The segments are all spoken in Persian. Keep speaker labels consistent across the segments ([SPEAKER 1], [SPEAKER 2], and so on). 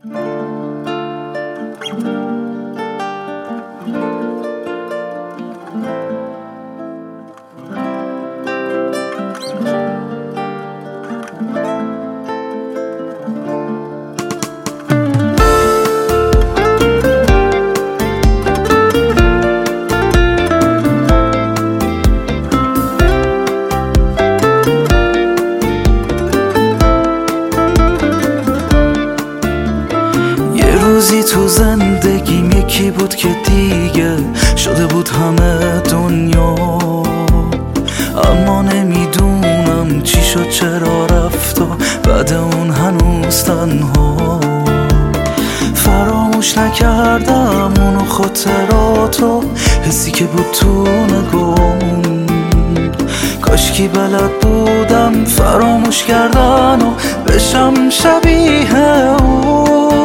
[SPEAKER 1] روزی تو زندگیم یکی بود که دیگه شده بود همه دنیا، اما نمیدونم چی شد چرا رفت و بعد اون هنوز تنها. فراموش نکردم اونو خاطراتو، حسی که بود تو نگامون. کاشکی بلد بودم فراموش کردن و بشم شبیه اون.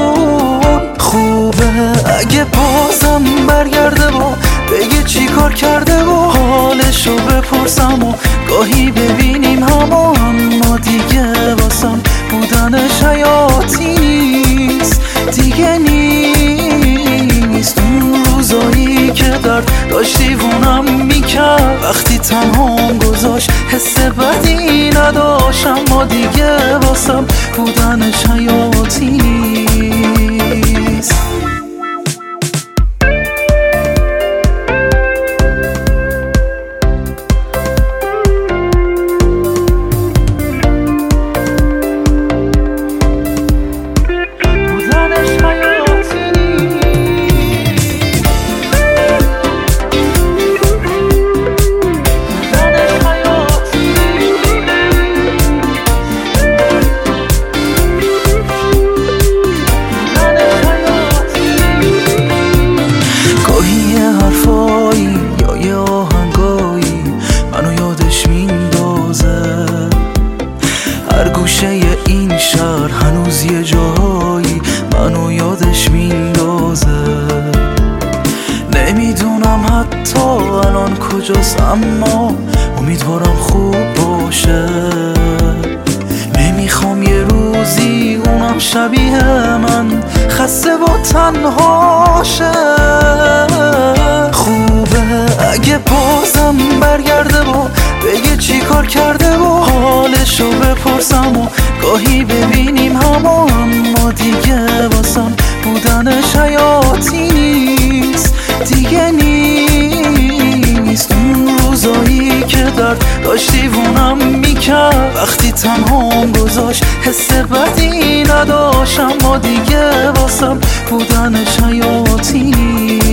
[SPEAKER 1] خوبه اگه بازم برگرده با بگه چی کار کرده و حالشو بپرسم و گاهی ببینیم اما دیگه واسم بودنش حیاتی نیست، دیگه نیست. اون روزایی که درد داشت دیوونم میکرد، وقتی تنهام گذاشت حس بدی نداشت، اما دیگه واسم بودنش حیاتی نیست. هر گوشه این شهر هنوز یه جایی منو یادش میندازه. نمیدونم حتی الان کجاست، اما امیدوارم خوب باشه. نمیخوام یه روزی اونم شبیه من خسته و تنهاشه. خوبه اگه بازم برگرده با بگه چی کار کرده و حالشو بپرسم و گاهی ببینیم اما دیگه واسم بودنش حیاتی نیست، دیگه نیست. اون روزایی که درد داشت دیوونم میکرد، وقتی تنهام گذاشت حس بدی نداشت، اما دیگه واسم بودنش حیاتی نیست.